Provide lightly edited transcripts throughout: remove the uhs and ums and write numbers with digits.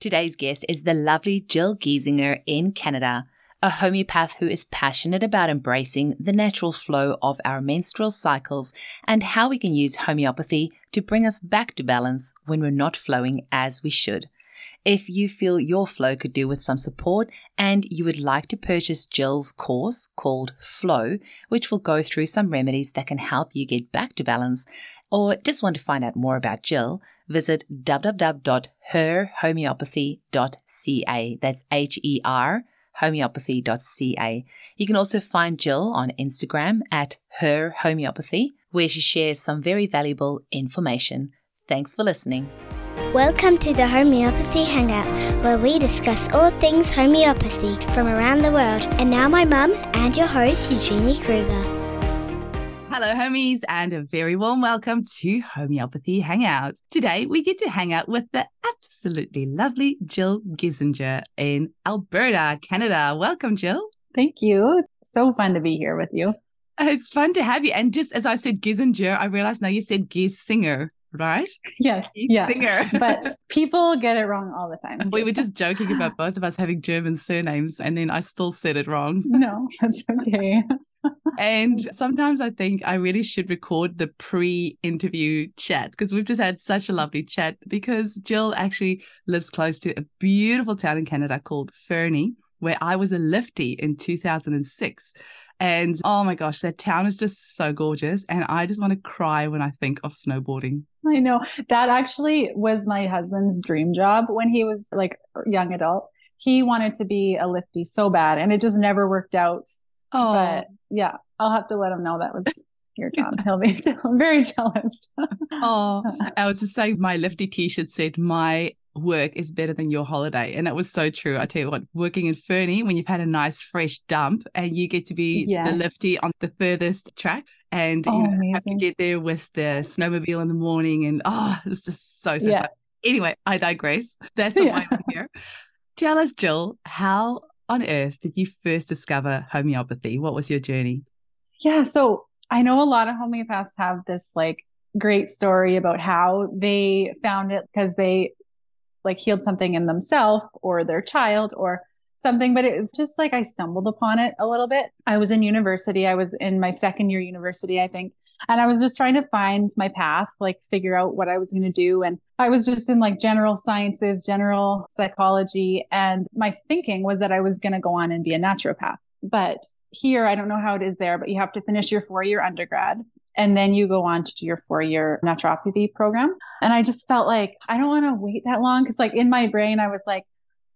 Today's guest is the lovely Jill Giesinger in Canada, a homeopath who is passionate about embracing the natural flow of our menstrual cycles and how we can use homeopathy to bring us back to balance when we're not flowing as we should. If you feel your flow could do with some support and you would like to purchase Jill's course called Flow, which will go through some remedies that can help you get back to balance, or just want to find out more about Jill, visit www.herhomeopathy.ca. That's H-E-R, homeopathy.ca. You can also find Jill on Instagram at herhomeopathy, where she shares some very valuable information. Thanks for listening. Welcome to the Homeopathy Hangout, where we discuss all things homeopathy from around the world. And now my mum and your host, Eugenie Kruger. Hello, homies, and a very warm welcome to Homeopathy Hangout. Today, we get to hang out with the absolutely lovely Jill Giesinger in Alberta, Canada. Welcome, Jill. Thank you. So fun to be here with you. It's fun to have you. And just as I said Giesinger, I realized now you said Giesinger, right? Yes. Giesinger. Yeah. But people get it wrong all the time. We were just joking about both of us having German surnames, and then I still said it wrong. No, that's okay. And sometimes I think I really should record the pre-interview chat because we've just had such a lovely chat, because Jill actually lives close to a beautiful town in Canada called Fernie, where I was a liftie in 2006. And oh my gosh, that town is just so gorgeous. And I just want to cry when I think of snowboarding. I know. That actually was my husband's dream job when he was like a young adult. He wanted to be a liftie so bad, and it just never worked out. Oh, but yeah, I'll have to let him know that was your job. He'll be very jealous. Oh, I was just saying, my lifty t-shirt said, "My work is better than your holiday." And that was so true. I tell you what, working in Fernie, when you've had a nice fresh dump and you get to be the lifty on the furthest track, and you have to get there with the snowmobile in the morning, and it's just so fun. Anyway, I digress. That's not why I'm here. Tell us, Jill, how on earth did you first discover homeopathy? What was your journey? Yeah, so I know a lot of homeopaths have this like great story about how they found it because they like healed something in themselves or their child or something, but it was just like I stumbled upon it a little bit. I was in university. I was in my second year university, I think. And I was just trying to find my path, like figure out what I was going to do. And I was just in like general sciences, general psychology. And my thinking was that I was going to go on and be a naturopath. But here, I don't know how it is there, but you have to finish your 4-year undergrad. And then you go on to do your 4-year naturopathy program. And I just felt like I don't want to wait that long. Cause like in my brain, I was like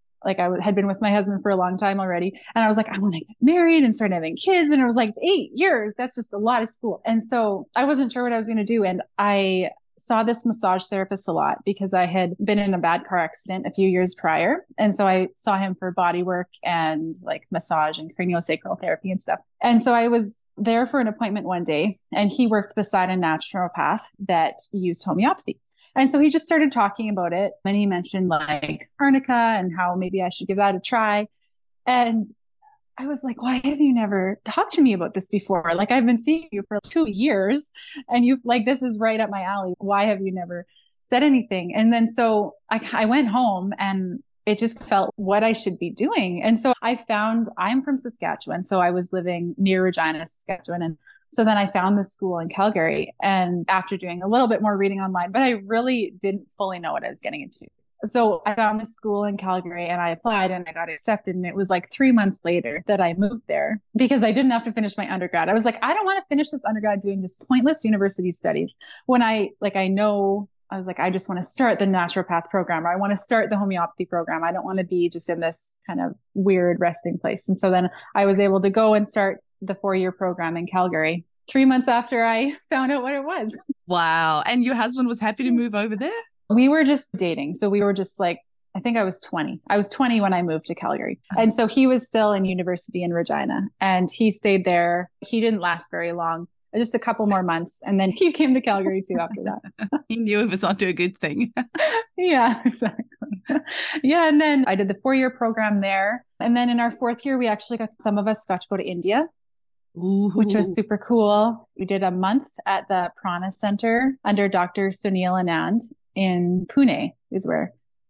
I had been with my husband for a long time already. And I was like, I want to get married and start having kids. And it was like 8 years. That's just a lot of school. And so I wasn't sure what I was going to do. And I saw this massage therapist a lot because I had been in a bad car accident a few years prior. And so I saw him for body work and like massage and craniosacral therapy and stuff. And so I was there for an appointment one day, and he worked beside a naturopath that used homeopathy. And so he just started talking about it. And he mentioned like arnica and how maybe I should give that a try. And I was like, why have you never talked to me about this before? Like, I've been seeing you for 2 years and you like, this is right up my alley. Why have you never said anything? And then so I went home and it just felt what I should be doing. And so I'm from Saskatchewan. So I was living near Regina, Saskatchewan. And so then I found this school in Calgary, and after doing a little bit more reading online, but I really didn't fully know what I was getting into. So I found this school in Calgary and I applied and I got accepted. And it was like 3 months later that I moved there because I didn't have to finish my undergrad. I was like, I don't want to finish this undergrad doing just pointless university studies when I was like, I just want to start the naturopath program, or I want to start the homeopathy program. I don't want to be just in this kind of weird resting place. And so then I was able to go and start the 4-year program in Calgary 3 months after I found out what it was. Wow. And your husband was happy to move over there? We were just dating. So we were just like, I think I was 20. I was 20 when I moved to Calgary. And so he was still in university in Regina, and he stayed there. He didn't last very long, just a couple more months. And then he came to Calgary too after that. He knew it was onto a good thing. Yeah, exactly. Yeah. And then I did the 4-year program there. And then in our 4th year, some of us got to go to India. Ooh. Which was super cool. We did a month at the Prana Center under Dr. Sunil Anand in Pune is where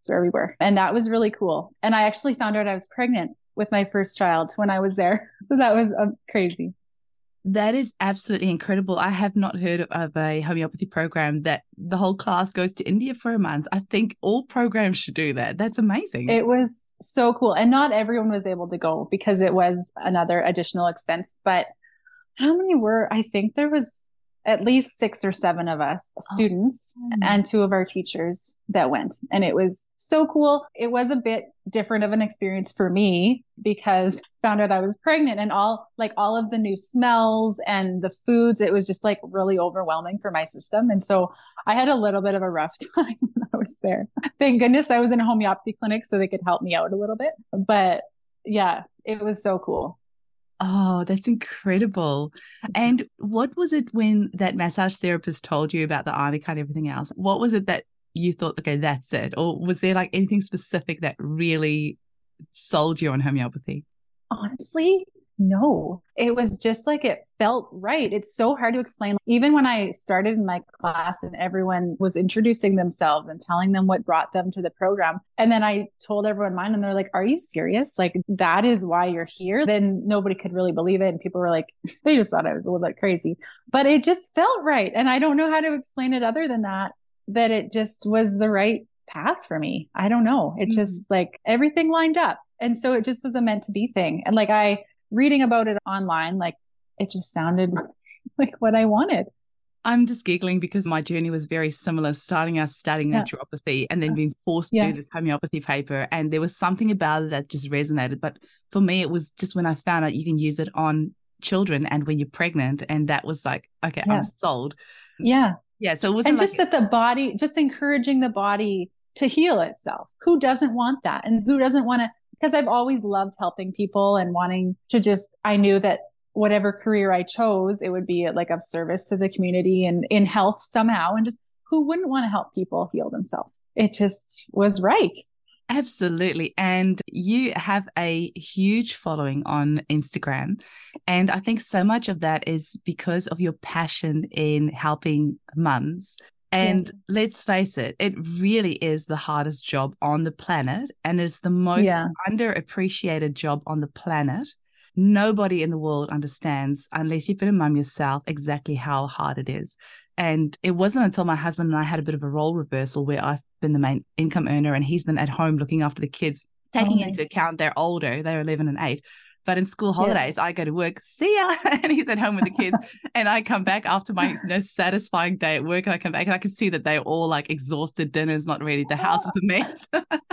That's where we were. And that was really cool. And I actually found out I was pregnant with my first child when I was there. So that was crazy. That is absolutely incredible. I have not heard of a homeopathy program that the whole class goes to India for a month. I think all programs should do that. That's amazing. It was so cool. And not everyone was able to go because it was another additional expense. But how many were? I think there was at least 6 or 7 of us students and 2 of our teachers that went. And it was so cool. It was a bit different of an experience for me because I found out I was pregnant and all of the new smells and the foods, it was just like really overwhelming for my system. And so I had a little bit of a rough time when I was there. Thank goodness I was in a homeopathy clinic so they could help me out a little bit. But yeah, it was so cool. Oh, that's incredible. And what was it when that massage therapist told you about the arnica and everything else? What was it that you thought, okay, that's it? Or was there like anything specific that really sold you on homeopathy? Honestly, no. It was just like it felt right. It's so hard to explain. Even when I started in my class and everyone was introducing themselves and telling them what brought them to the program. And then I told everyone mine and they're like, are you serious? Like, that is why you're here? Then nobody could really believe it. And people were like, they just thought I was a little bit crazy, but it just felt right. And I don't know how to explain it other than that it just was the right path for me. I don't know. It just like everything lined up. And so it just was a meant to be thing. And like reading about it online, like it just sounded like what I wanted. I'm just giggling because my journey was very similar, starting out studying naturopathy and then being forced to do this homeopathy paper. And there was something about it that just resonated. But for me, it was just when I found out you can use it on children and when you're pregnant. And that was like, okay, I'm sold. Yeah. Yeah. So it wasn't and just that the body, just encouraging the body to heal itself. Who doesn't want that? And who doesn't want to? Because I've always loved helping people and wanting to I knew that whatever career I chose, it would be like of service to the community and in health somehow. And just who wouldn't want to help people heal themselves? It just was right. Absolutely. And you have a huge following on Instagram. And I think so much of that is because of your passion in helping mums. And let's face it, it really is the hardest job on the planet. And it's the most underappreciated job on the planet. Nobody in the world understands, unless you've been a mum yourself, exactly how hard it is. And it wasn't until my husband and I had a bit of a role reversal where I've been the main income earner and he's been at home looking after the kids, taking into account they're older, they're 11 and 8. But in school holidays, I go to work, see ya, and he's at home with the kids. And I come back after my satisfying day at work, and I come back and I can see that they're all like exhausted, dinner's not ready, the house is a mess.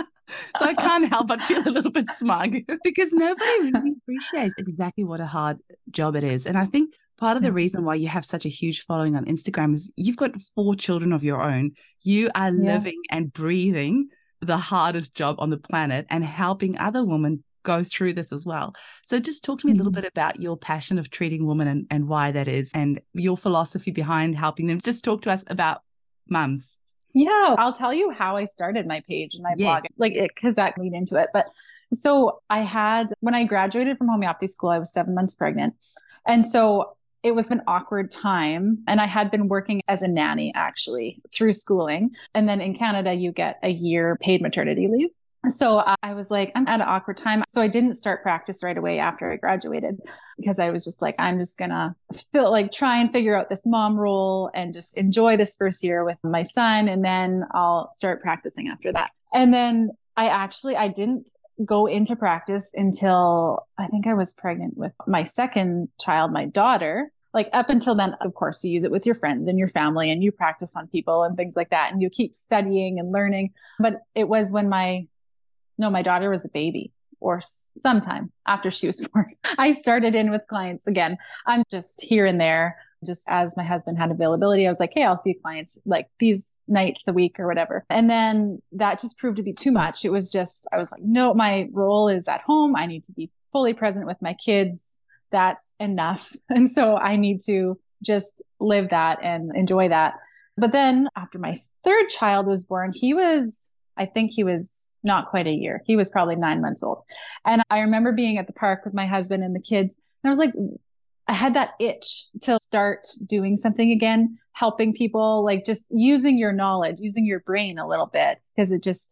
So I can't help but feel a little bit smug because nobody really appreciates exactly what a hard job it is. And I think part of the reason why you have such a huge following on Instagram is you've got 4 children of your own. You are living and breathing the hardest job on the planet and helping other women go through this as well. So just talk to me a little bit about your passion of treating women and why that is and your philosophy behind helping them. Just talk to us about mums. Yeah, I'll tell you how I started my page and my blog, because that lead into it. But so when I graduated from homeopathy school, I was 7 months pregnant. And so it was an awkward time. And I had been working as a nanny actually through schooling. And then in Canada, you get a year paid maternity leave. So I was like, I'm at an awkward time. So I didn't start practice right away after I graduated because I was just like, I'm just going to try and figure out this mom role and just enjoy this first year with my son. And then I'll start practicing after that. And then I didn't go into practice until I think I was pregnant with my second child, my daughter. Like up until then, of course, you use it with your friends and your family and you practice on people and things like that. And you keep studying and learning. But it was when my daughter was a baby or sometime after she was born. I started in with clients again. I'm just here and there, just as my husband had availability. I was like, hey, I'll see clients like these nights a week or whatever. And then that just proved to be too much. It was just, I was like, no, my role is at home. I need to be fully present with my kids. That's enough. And so I need to just live that and enjoy that. But then after my third child was born, I think he was not quite a year. He was probably 9 months old. And I remember being at the park with my husband and the kids. And I was like, I had that itch to start doing something again, helping people, like just using your knowledge, using your brain a little bit, because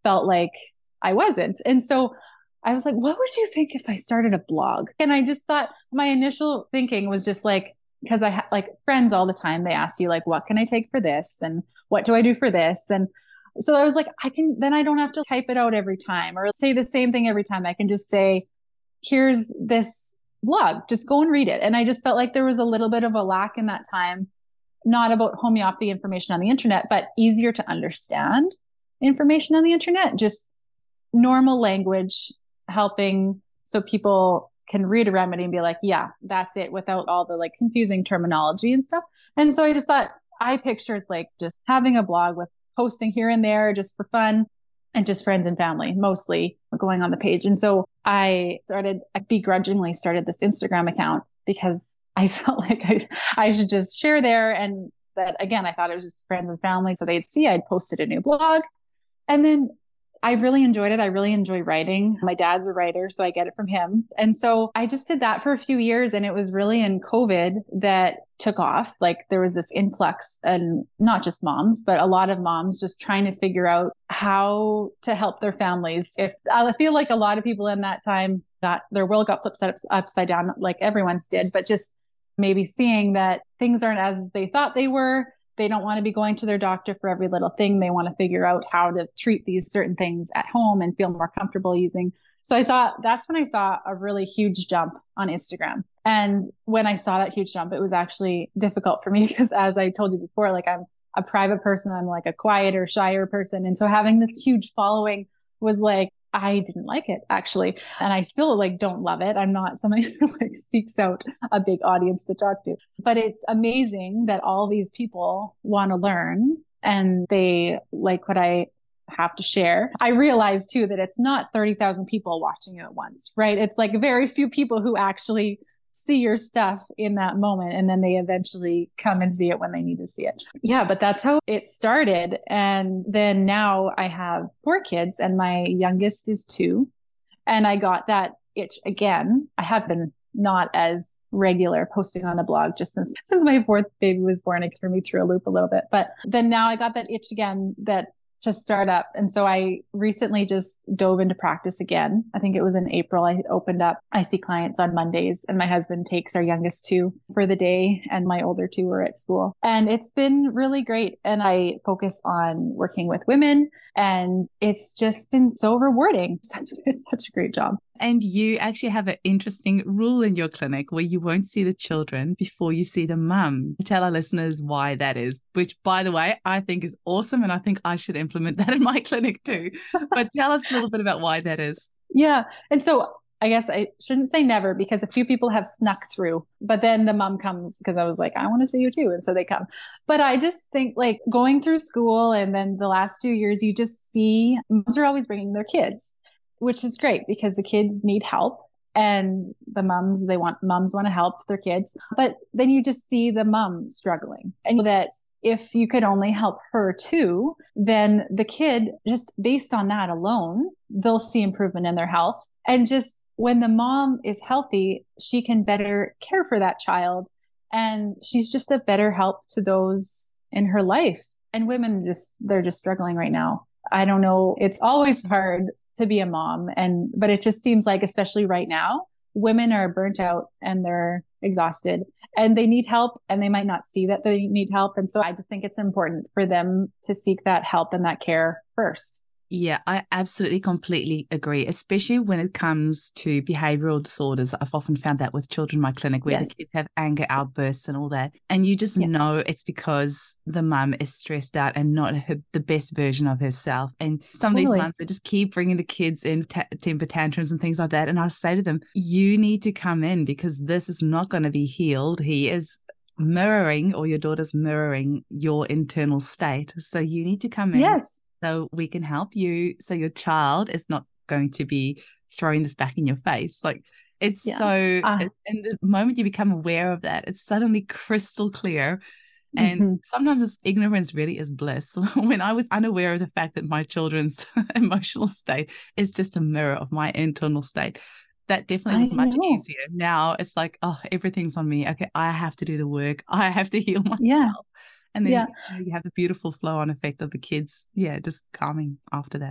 felt like I wasn't. And so I was like, what would you think if I started a blog? And I just thought my initial thinking was just like, because I have like friends all the time, they ask you like, what can I take for this? And what do I do for this? And so I was like, then I don't have to type it out every time or say the same thing every time. I can just say, here's this blog, just go and read it. And I just felt like there was a little bit of a lack in that time, not about homeopathy information on the internet, but easier to understand information on the internet, just normal language, helping so people can read a remedy and be like, yeah, that's it, without all the like confusing terminology and stuff. And so I just thought, I pictured like just having a blog with posting here and there just for fun and just friends and family, mostly going on the page. And so I begrudgingly started this Instagram account because I felt like I should just share there. And that, again, I thought it was just friends and family. So they'd see I'd posted a new blog. And then I really enjoyed it. I really enjoy writing. My dad's a writer, so I get it from him. And so I just did that for a few years. And it was really in COVID that took off. Like there was this influx, and not just moms, but a lot of moms just trying to figure out how to help their families. I feel like a lot of people in that time their world got flipped upside down, like everyone's did, but just maybe seeing that things aren't as they thought they were. They don't want to be going to their doctor for every little thing. They want to figure out how to treat these certain things at home and feel more comfortable using. So that's when I saw a really huge jump on Instagram. And when I saw that huge jump, it was actually difficult for me because, as I told you before, like I'm a private person. I'm like a quieter, shyer person. And so having this huge following was like, I didn't like it actually. And I still like don't love it. I'm not somebody who like seeks out a big audience to talk to, but it's amazing that all these people want to learn and they like what I have to share. I realized too that it's not 30,000 people watching you at once, right? It's like very few people who actually see your stuff in that moment. And then they eventually come and see it when they need to see it. Yeah, but that's how it started. And then now I have 4 kids and my youngest is 2. And I got that itch again. I have been not as regular posting on the blog just since my 4th baby was born. It threw me through a loop a little bit, but then now I got that itch again to start up. And so I recently just dove into practice again. I think it was in April. I opened up. I see clients on Mondays and my husband takes our youngest 2 for the day and my older 2 are at school. And it's been really great. And I focus on working with women and it's just been so rewarding. It's such a great job. And you actually have an interesting rule in your clinic where you won't see the children before you see the mum. Tell our listeners why that is, which, by the way, I think is awesome. And I think I should implement that in my clinic too. But tell us a little bit about why that is. Yeah. And so I guess I shouldn't say never because a few people have snuck through, but then the mom comes because I was like, I want to see you too. And so they come. But I just think like going through school and then the last few years, you just see moms are always bringing their kids, which is great because the kids need help and the moms want to help their kids. But then you just see the mom struggling and that if you could only help her too, then the kid, just based on that alone, they'll see improvement in their health. And just when the mom is healthy, she can better care for that child. And she's just a better help to those in her life. And women they're just struggling right now. I don't know. It's always hard to be a mom. But it just seems like, especially right now, women are burnt out and they're exhausted and they need help and they might not see that they need help. And so I just think it's important for them to seek that help and that care first. Yeah, I absolutely completely agree, especially when it comes to behavioral disorders. I've often found that with children in my clinic where the kids have anger outbursts and all that. And you just know it's because the mum is stressed out and not the best version of herself. And some of these mums, they just keep bringing the kids in temper tantrums and things like that. And I say to them, you need to come in because this is not going to be healed. He is mirroring, or your daughter's mirroring, your internal state. So you need to come in. Yes. So we can help you so your child is not going to be throwing this back in your face. Like it's and the moment you become aware of that, it's suddenly crystal clear. And sometimes this ignorance really is bliss. When I was unaware of the fact that my children's emotional state is just a mirror of my internal state, that definitely was much easier. Now it's like, oh, everything's on me. Okay, I have to do the work. I have to heal myself. Yeah. And then you have the beautiful flow-on effect of the kids, just calming after that.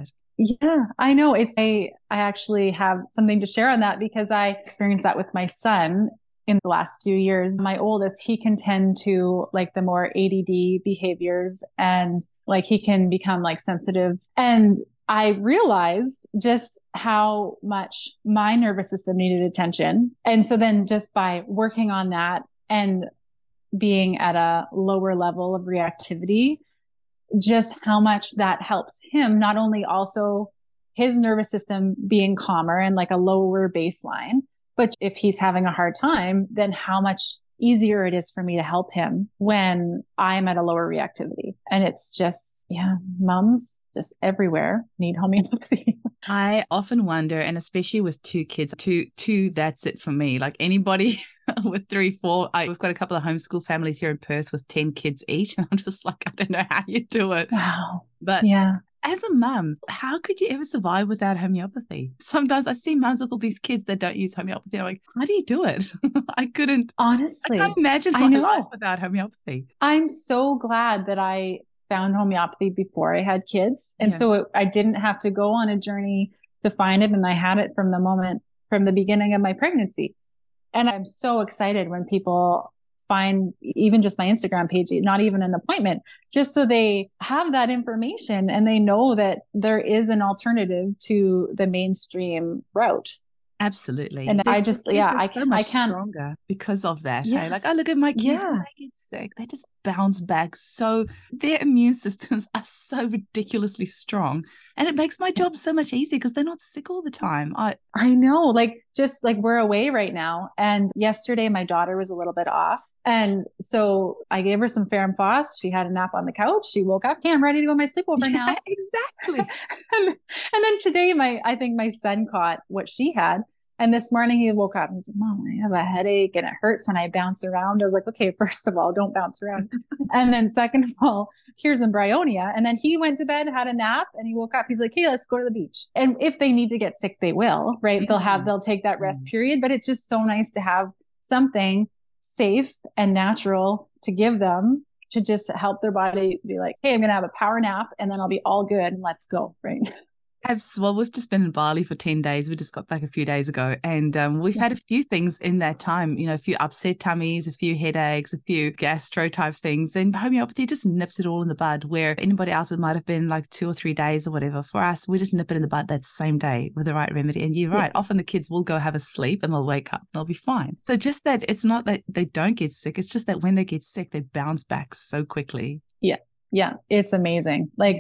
Yeah, I know. I actually have something to share on that because I experienced that with my son in the last few years. My oldest, he can tend to like the more ADD behaviors and like he can become like sensitive. And I realized just how much my nervous system needed attention. And so then just by working on that and being at a lower level of reactivity, just how much that helps him, not only also his nervous system being calmer and like a lower baseline, but if he's having a hard time, then how much easier it is for me to help him when I'm at a lower reactivity. And it's just, yeah, moms just everywhere need homeopathy. I often wonder, and especially with two kids, two, that's it for me. Like anybody with 3, 4, we've got a couple of homeschool families here in Perth with 10 kids each. And I'm just like, I don't know how you do it. Wow. But yeah. As a mum, how could you ever survive without homeopathy? Sometimes I see mums with all these kids that don't use homeopathy. I'm like, how do you do it? I couldn't. Honestly. I can't imagine my life without homeopathy. I'm so glad that I found homeopathy before I had kids. And so I didn't have to go on a journey to find it. And I had it from the beginning of my pregnancy. And I'm so excited when people find even just my Instagram page, not even an appointment, just so they have that information and they know that there is an alternative to the mainstream route. Absolutely. And I just, I can't stronger because of that. Yeah. Hey? Like, I look at my kids when they get sick, they just bounce back. So their immune systems are so ridiculously strong. And it makes my job so much easier because they're not sick all the time. I know, like, just like we're away right now. And yesterday my daughter was a little bit off. And so I gave her some Ferrum Phos. She had a nap on the couch. She woke up, okay, I'm ready to go on my sleepover now. Exactly. and then today I think my son caught what she had. And this morning he woke up and he said, Mom, I have a headache and it hurts when I bounce around. I was like, okay, first of all, don't bounce around. And then second of all, here's Embryonia. And then he went to bed, had a nap, and he woke up. He's like, hey, let's go to the beach. And if they need to get sick, they will, right? Mm-hmm. They'll take that rest period, but it's just so nice to have something safe and natural to give them to just help their body be like, hey, I'm going to have a power nap and then I'll be all good and let's go, right? Well, we've just been in Bali for 10 days. We just got back a few days ago and we've had a few things in that time, a few upset tummies, a few headaches, a few gastro type things, and homeopathy just nips it all in the bud, where anybody else it might have been like 2 or 3 days or whatever. For us, we just nip it in the bud that same day with the right remedy. And you're right. Often the kids will go have a sleep and they'll wake up and they'll be fine. So just that it's not that they don't get sick. It's just that when they get sick, they bounce back so quickly. Yeah. Yeah. It's amazing. Like,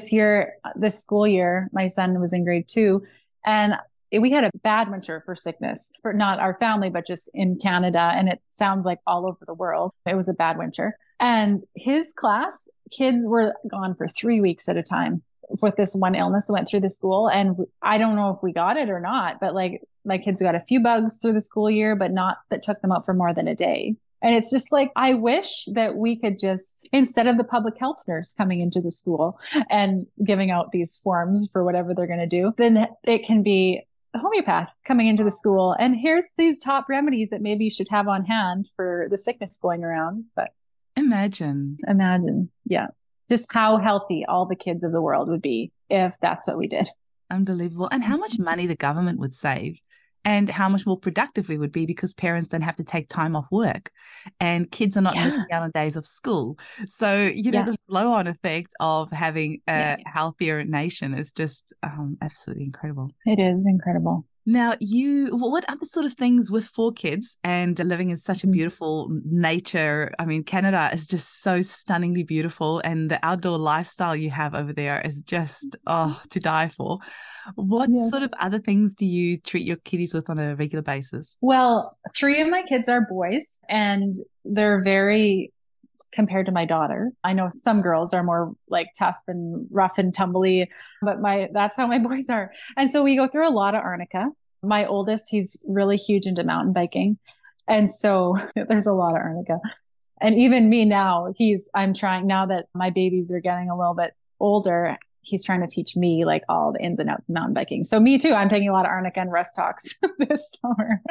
this school year, my son was in grade 2 and we had a bad winter for sickness for not our family, but just in Canada. And it sounds like all over the world. It was a bad winter and his class kids were gone for 3 weeks at a time with this one illness that went through the school. And I don't know if we got it or not, but like my kids got a few bugs through the school year, but not that took them out for more than a day. And it's just like, I wish that we could just, instead of the public health nurse coming into the school and giving out these forms for whatever they're going to do, then it can be a homeopath coming into the school. And here's these top remedies that maybe you should have on hand for the sickness going around. But imagine. Yeah. Just how healthy all the kids of the world would be if that's what we did. Unbelievable. And how much money the government would save. And how much more productive we would be because parents don't have to take time off work and kids are not missing out on days of school. So, the flow-on effect of having a healthier nation is just absolutely incredible. It is incredible. Now, what other sort of things with 4 kids and living in such a beautiful nature? I mean, Canada is just so stunningly beautiful and the outdoor lifestyle you have over there is just, to die for. What sort of other things do you treat your kiddies with on a regular basis? Well, 3 of my kids are boys and they're very, compared to my daughter. I know some girls are more like tough and rough and tumbly, but that's how my boys are. And so we go through a lot of arnica. My oldest, he's really huge into mountain biking. And so there's a lot of arnica. And even me now, I'm trying, now that my babies are getting a little bit older, he's trying to teach me like all the ins and outs of mountain biking. So me too, I'm taking a lot of arnica and rest talks this summer.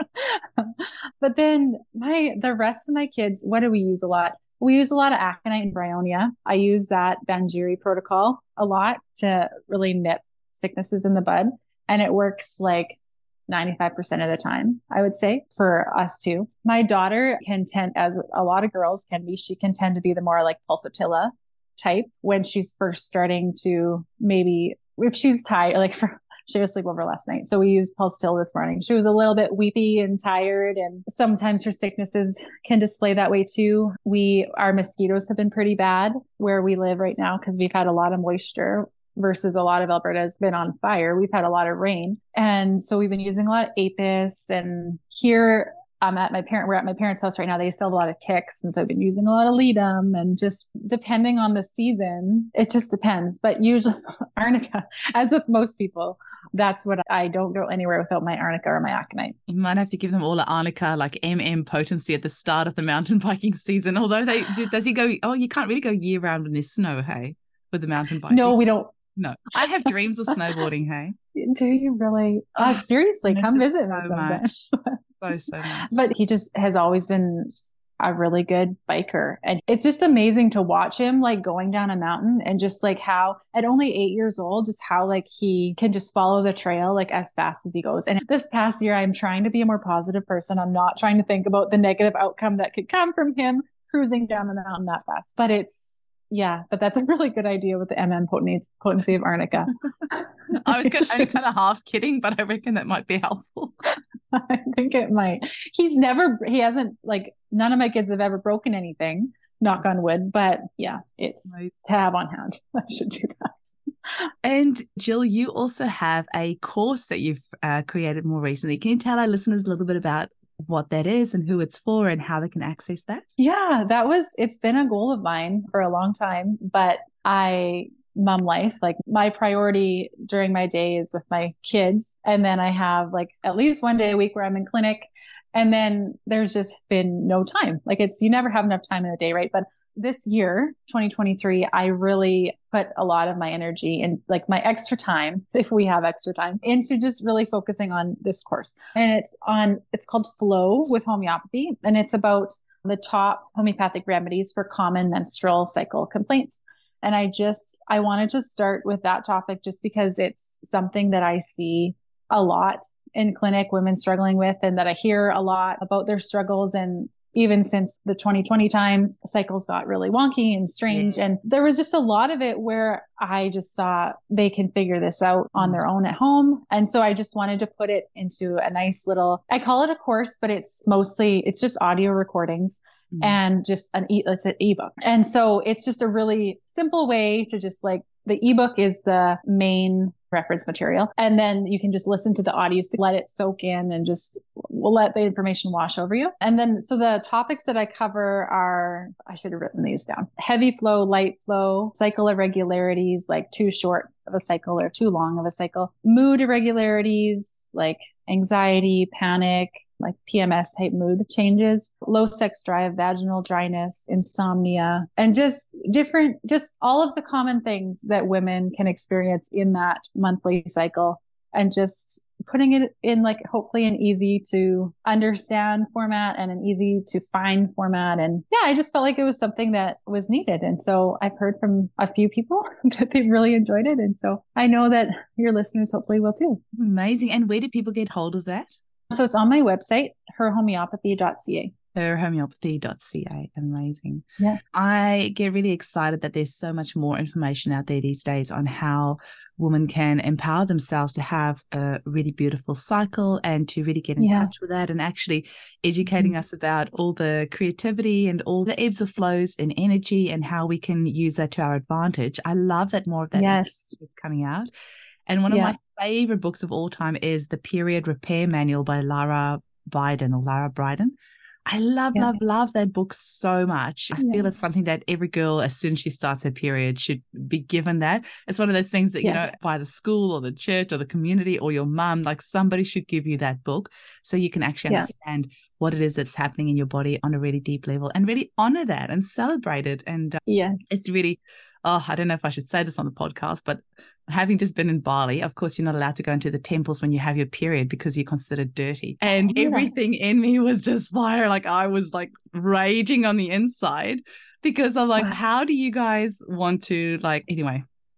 But then the rest of my kids, what do we use a lot? We use a lot of aconite and bryonia. I use that Banjiri protocol a lot to really nip sicknesses in the bud. And it works like 95% of the time, I would say, for us too. My daughter can tend, as a lot of girls can be, she can tend to be the more like pulsatilla type when she's first starting to, maybe if she's tired, like she had a sleepover last night. So we used Pulsatilla this morning. She was a little bit weepy and tired, and sometimes her sicknesses can display that way too. Our mosquitoes have been pretty bad where we live right now because we've had a lot of moisture versus a lot of Alberta's been on fire. We've had a lot of rain. And so we've been using a lot of Apis, and here we're at my parents' house right now. They still have a lot of ticks. And so I've been using a lot of Ledum, and just depending on the season, it just depends. But usually arnica, as with most people, that's what I don't go anywhere without my arnica or my aconite. You might have to give them all an arnica, like potency at the start of the mountain biking season. Although does he go, oh, you can't really go year round when there's snow, hey, with the mountain biking? No, we don't. No, I have dreams of snowboarding, hey. Do you really? Oh, seriously, come visit me someday. So much. But he just has always been a really good biker. And it's just amazing to watch him like going down a mountain, and just like how at only 8 years old, just how like he can just follow the trail like as fast as he goes. And this past year, I'm trying to be a more positive person. I'm not trying to think about the negative outcome that could come from him cruising down the mountain that fast. But but that's a really good idea with the potency of arnica. I was kind of half kidding, but I reckon that might be helpful. I think it might. He hasn't, like, none of my kids have ever broken anything, knock on wood, but yeah, it's to have on hand. I should do that. And Jill, you also have a course that you've created more recently. Can you tell our listeners a little bit about what that is and who it's for and how they can access that? Yeah, it's been a goal of mine for a long time, but mom life, like my priority during my day is with my kids. And then I have like at least one day a week where I'm in clinic. And then there's just been no time. Like you never have enough time in the day, right? But this year, 2023, I really put a lot of my energy and like my extra time, if we have extra time, into just really focusing on this course. And it's called Flow with Homeopathy. And it's about the top homeopathic remedies for common menstrual cycle complaints. And I wanted to start with that topic just because it's something that I see a lot in clinic, women struggling with, and that I hear a lot about their struggles. And even since the 2020 times, cycles got really wonky and strange. And there was just a lot of it where I just saw they can figure this out on their own at home. And so I just wanted to put it into a nice little, I call it a course, but it's just audio recordings. And just it's an ebook. And so it's just a really simple way to just like, the ebook is the main reference material. And then you can just listen to the audios to let it soak in, and just we'll let the information wash over you. And then, so the topics that I cover are, I should have written these down: heavy flow, light flow, cycle irregularities, like too short of a cycle or too long of a cycle, mood irregularities, like anxiety, panic, like PMS type mood changes, low sex drive, vaginal dryness, insomnia, and just all of the common things that women can experience in that monthly cycle, and just putting it in like hopefully an easy to understand format and an easy to find format. And yeah, I just felt like it was something that was needed. And so I've heard from a few people that they've really enjoyed it. And so I know that your listeners hopefully will too. Amazing. And where do people get hold of that? So it's on my website, herhomeopathy.ca. herhomeopathy.ca. Amazing. Yeah. I get really excited that there's so much more information out there these days on how women can empower themselves to have a really beautiful cycle and to really get in touch with that, and actually educating us about all the creativity and all the ebbs and flows and energy and how we can use that to our advantage. I love that more of that is coming out. And one of my favorite books of all time is The Period Repair Manual by Lara Briden. I love that book so much. I feel it's something that every girl, as soon as she starts her period, should be given that. It's one of those things that, you know, by the school or the church or the community or your mum, like somebody should give you that book so you can actually understand what it is that's happening in your body on a really deep level, and really honor that and celebrate it. And it's really, I don't know if I should say this on the podcast, but having just been in Bali, of course, you're not allowed to go into the temples when you have your period because you're considered dirty. And everything in me was just fire. Like I was like raging on the inside because I'm like, how do you guys want to, like, anyway,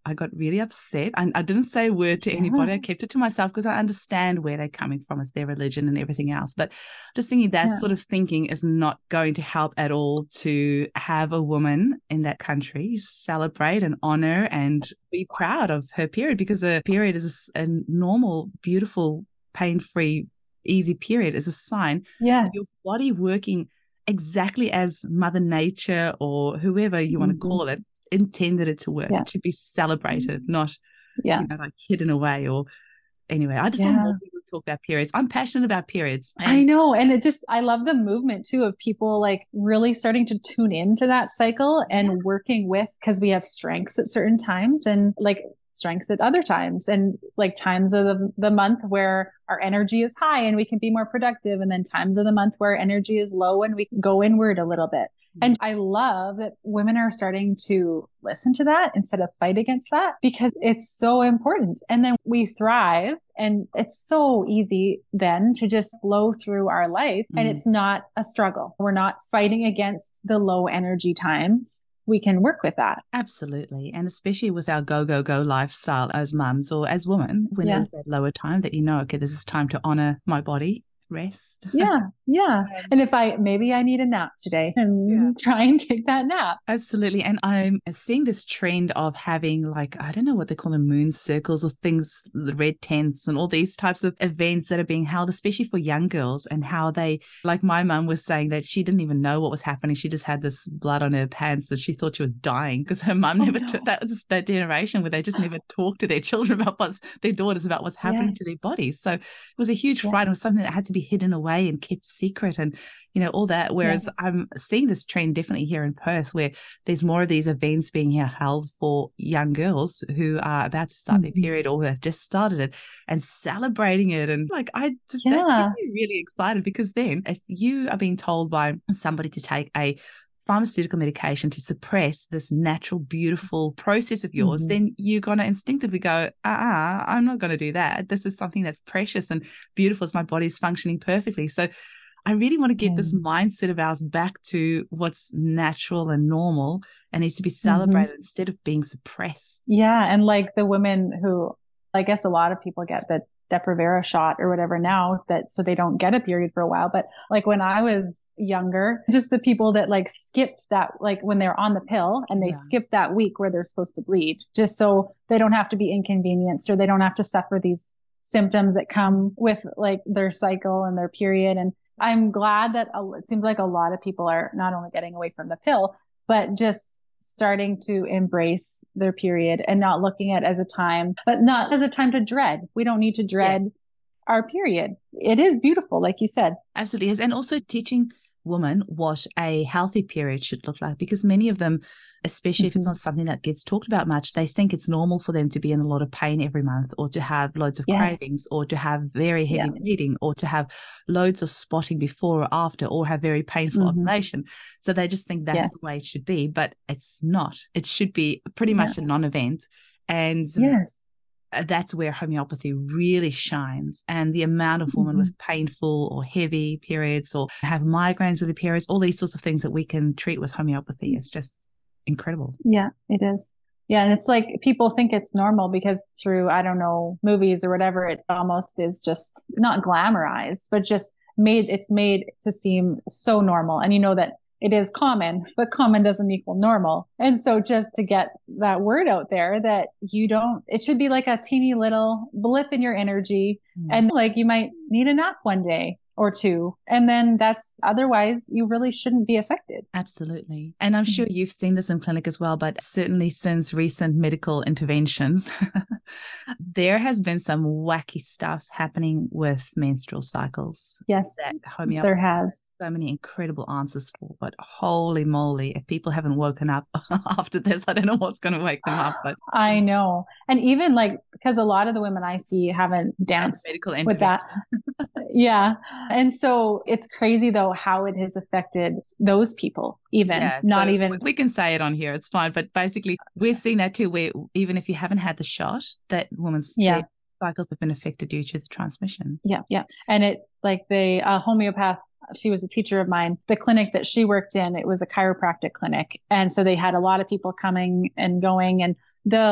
I got really upset. I didn't say a word to anybody. I kept it to myself because I understand where they're coming from. It's their religion and everything else. But just thinking that sort of thinking is not going to help at all to have a woman in that country celebrate and honor and be proud of her period, because a period is a normal, beautiful, pain-free, easy period is a sign of your body working exactly as Mother Nature or whoever you want to call it intended it to work. It should be celebrated, not like hidden away. Or anyway, I just want more people to talk about periods. I'm passionate about periods. I know. And I love the movement too of people like really starting to tune into that cycle and working with, because we have strengths at certain times and like strengths at other times, and like times of the month where our energy is high and we can be more productive, and then times of the month where energy is low and we can go inward a little bit. And I love that women are starting to listen to that instead of fight against that, because it's so important. And then we thrive, and it's so easy then to just flow through our life, and it's not a struggle. We're not fighting against the low energy times. We can work with that. Absolutely. And especially with our go lifestyle as mums or as women, when there's that lower time that okay, this is time to honor my body, rest. Yeah. And if maybe I need a nap today and try and take that nap. Absolutely. And I'm seeing this trend of having like, I don't know what they call them, moon circles or things, the red tents and all these types of events that are being held, especially for young girls, and how they, like my mum was saying that she didn't even know what was happening. She just had this blood on her pants and she thought she was dying because her mum never took that generation where they just never talk to their children about their daughters about what's happening to their bodies. So it was a huge fright. It was something that had to be hidden away and kept secret and all that, whereas I'm seeing this trend definitely here in Perth where there's more of these events being held for young girls who are about to start their period or who have just started it and celebrating it. And like that gets me really excited, because then if you are being told by somebody to take a pharmaceutical medication to suppress this natural, beautiful process of yours, then you're going to instinctively go, I'm not going to do that. This is something that's precious and beautiful as my body's functioning perfectly. So I really want to get this mindset of ours back to what's natural and normal and needs to be celebrated instead of being suppressed. Yeah. And like the women who, I guess a lot of people get the Depo-Provera shot or whatever now, so they don't get a period for a while. But like when I was younger, just the people that like skipped that, like when they're on the pill and they skip that week where they're supposed to bleed, just so they don't have to be inconvenienced or they don't have to suffer these symptoms that come with like their cycle and their period. And I'm glad that it seems like a lot of people are not only getting away from the pill, but just starting to embrace their period and not looking at it as a time, but not as a time to dread. We don't need to dread our period. It is beautiful, like you said. Absolutely is. And also teaching women what a healthy period should look like, because many of them, especially if it's not something that gets talked about much, they think it's normal for them to be in a lot of pain every month, or to have loads of cravings, or to have very heavy bleeding, or to have loads of spotting before or after, or have very painful ovulation. So they just think that's the way it should be, but it's not. It should be pretty much a non-event. And that's where homeopathy really shines. And the amount of women with painful or heavy periods or have migraines with the periods, all these sorts of things that we can treat with homeopathy is just incredible. Yeah, it is. Yeah. And it's like people think it's normal because through, I don't know, movies or whatever, it almost is just not glamorized, but just it's made to seem so normal. And you know that it is common, but common doesn't equal normal. And so just to get that word out there that it should be like a teeny little blip in your energy. And like you might need a nap one day or two. And then otherwise you really shouldn't be affected. Absolutely. And I'm sure you've seen this in clinic as well, but certainly since recent medical interventions, there has been some wacky stuff happening with menstrual cycles. Yes, that homeopathy there has so many incredible answers for, but holy moly, if people haven't woken up after this, I don't know what's going to wake them up. But I know. And even like, because a lot of the women I see haven't danced with that. Yeah. And so it's crazy though, how it has affected those people, even we can say it on here. It's fine. But basically we're seeing that too, where even if you haven't had the shot, that woman's cycles have been affected due to the transmission. Yeah. Yeah. And it's like the homeopath, she was a teacher of mine. The clinic that she worked in, it was a chiropractic clinic. And so they had a lot of people coming and going, and the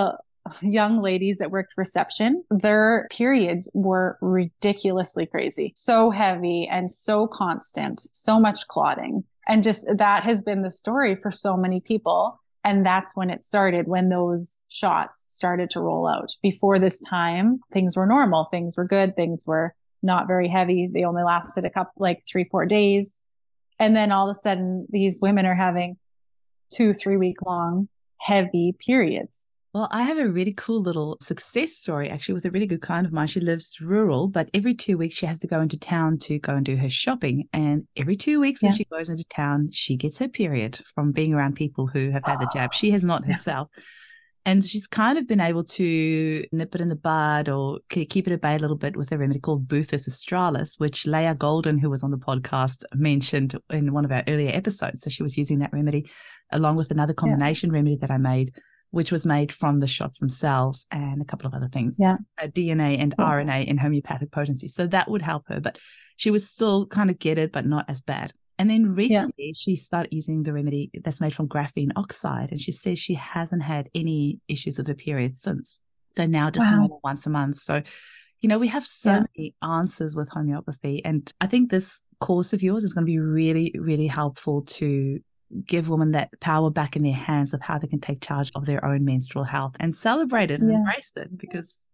young ladies that worked reception, their periods were ridiculously crazy, so heavy and so constant, so much clotting. And just that has been the story for so many people. And that's when it started, when those shots started to roll out. Before this time, things were normal. Things were good. Things were not very heavy. They only lasted a couple, like 3-4 days. And then all of a sudden, these women are having 2-3 week long heavy periods. Well, I have a really cool little success story actually with a really good client of mine. She lives rural, but every 2 weeks she has to go into town to go and do her shopping. And every 2 weeks when she goes into town, she gets her period from being around people who have had the jab. She has not herself. And she's kind of been able to nip it in the bud or keep it at bay a little bit with a remedy called Boothus australis, which Leah Golden, who was on the podcast, mentioned in one of our earlier episodes. So she was using that remedy along with another combination remedy that I made, which was made from the shots themselves and a couple of other things, DNA and RNA in homeopathic potency. So that would help her, but she was still kind of get it, but not as bad. And then recently she started using the remedy that's made from graphene oxide. And she says she hasn't had any issues with her period since. So now just normal once a month. So, you know, we have so many answers with homeopathy. And I think this course of yours is going to be really, really helpful to give women that power back in their hands of how they can take charge of their own menstrual health and celebrate it and embrace it because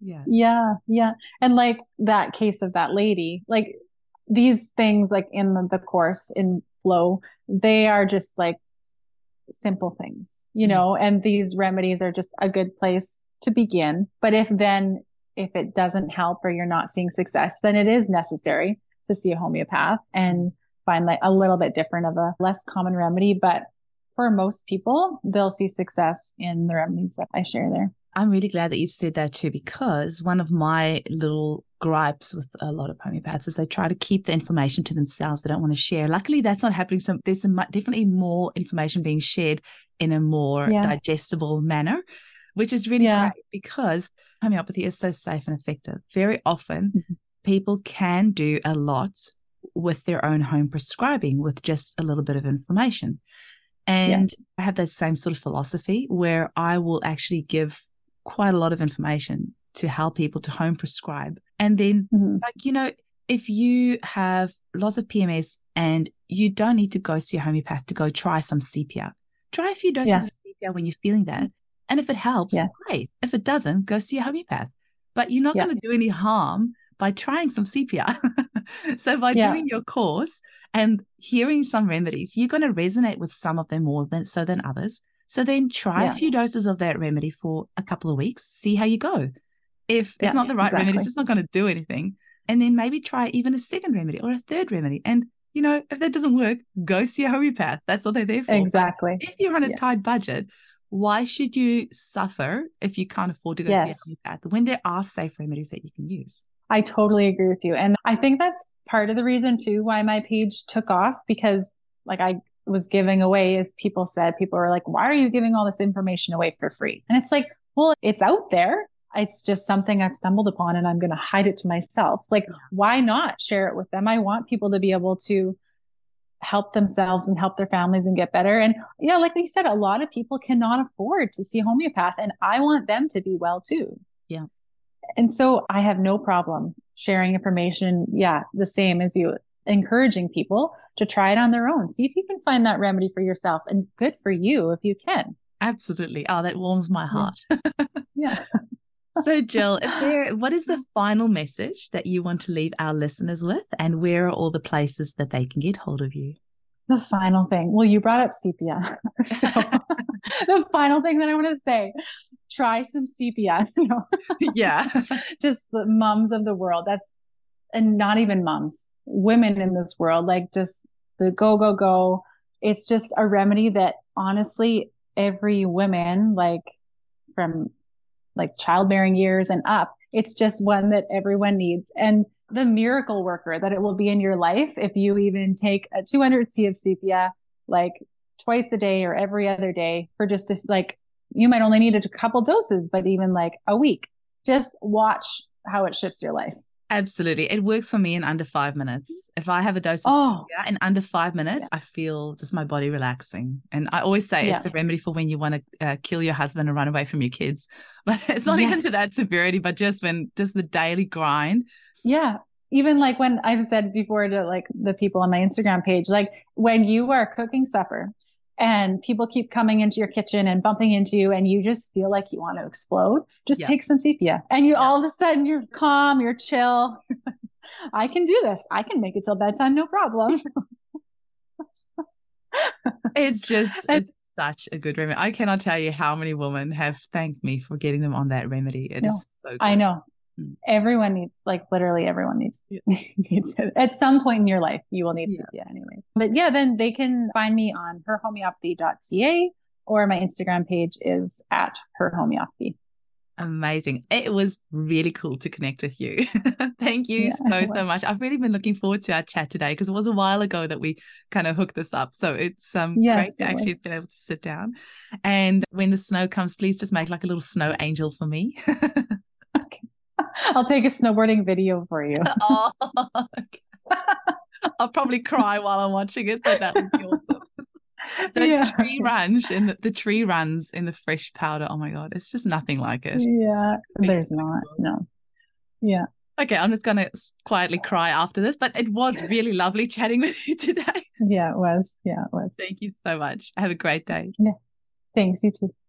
and like that case of that lady, like these things like in the course in Flow, they are just like simple things, you know, and these remedies are just a good place to begin. But if it doesn't help or you're not seeing success, then it is necessary to see a homeopath and find like a little bit different of a less common remedy. But for most people, they'll see success in the remedies that I share there. I'm really glad that you've said that too, because one of my little gripes with a lot of homeopaths is they try to keep the information to themselves. They don't want to share. Luckily, that's not happening. So there's definitely more information being shared in a more digestible manner, which is really great because homeopathy is so safe and effective. Very often, people can do a lot with their own home prescribing with just a little bit of information. And I have that same sort of philosophy where I will actually give quite a lot of information to help people to home prescribe. And then like, you know, if you have lots of PMS and you don't need to go see a homeopath to go try some sepia, try a few doses of sepia when you're feeling that. And if it helps, great. If it doesn't, go see a homeopath. But you're not going to do any harm by trying some sepia. So by doing your course and hearing some remedies, you're going to resonate with some of them more than others. So then try a few doses of that remedy for a couple of weeks, see how you go. If it's not the right remedy, it's not going to do anything. And then maybe try even a second remedy or a third remedy. And, you know, if that doesn't work, go see a homeopath. That's what they're there for. Exactly. But if you're on a tight budget, why should you suffer if you can't afford to go see a homeopath when there are safe remedies that you can use? I totally agree with you. And I think that's part of the reason too why my page took off, because like I was giving away, as people were like, why are you giving all this information away for free? And it's like, well, it's out there. It's just something I've stumbled upon and I'm going to hide it to myself. Like, why not share it with them? I want people to be able to help themselves and help their families and get better. And yeah, like you said, a lot of people cannot afford to see a homeopath and I want them to be well too. Yeah. And so I have no problem sharing information. Yeah. The same as you, encouraging people to try it on their own. See if you can find that remedy for yourself, and good for you if you can. Absolutely. Oh, that warms my heart. Yeah. So Jill, what is the final message that you want to leave our listeners with, and where are all the places that they can get hold of you? The final thing. Well, you brought up sepia. So the final thing that I want to say, try some sepia. You know? Yeah. Just the moms of the world. And not even moms, women in this world, like just the go. It's just a remedy that honestly, every woman, like from like childbearing years and up, it's just one that everyone needs. And the miracle worker that it will be in your life if you even take a 200 C of sepia, like twice a day or every other day for just like, you might only need a couple doses, but even like a week, just watch how it shifts your life. Absolutely. It works for me in under 5 minutes. If I have a dose of sepia in under 5 minutes, I feel just my body relaxing. And I always say it's the remedy for when you want to kill your husband and run away from your kids. But it's not even to that severity, but just the daily grind. Yeah. Even like when I've said before to like the people on my Instagram page, like when you are cooking supper and people keep coming into your kitchen and bumping into you and you just feel like you want to explode, just take some sepia and you all of a sudden you're calm, you're chill. I can do this. I can make it till bedtime. No problem. It's such a good remedy. I cannot tell you how many women have thanked me for getting them on that remedy. It is so good. I know. Everyone needs, like literally everyone needs it. At some point in your life, you will need sepia anyway. But then they can find me on herhomeopathy.ca or my Instagram page is at herhomeopathy. Amazing. It was really cool to connect with you. Thank you so much. I've really been looking forward to our chat today because it was a while ago that we kind of hooked this up. So it's great to actually been able to sit down. And when the snow comes, please just make like a little snow angel for me. I'll take a snowboarding video for you. Okay. I'll probably cry while I'm watching it, but that would be awesome. Those tree runs and the tree runs in the fresh powder. Oh my God, it's just nothing like it. Yeah, there's not. No. Yeah. Okay, I'm just going to quietly cry after this, but it was really lovely chatting with you today. Yeah, it was. Yeah, it was. Thank you so much. Have a great day. Yeah. Thanks, you too.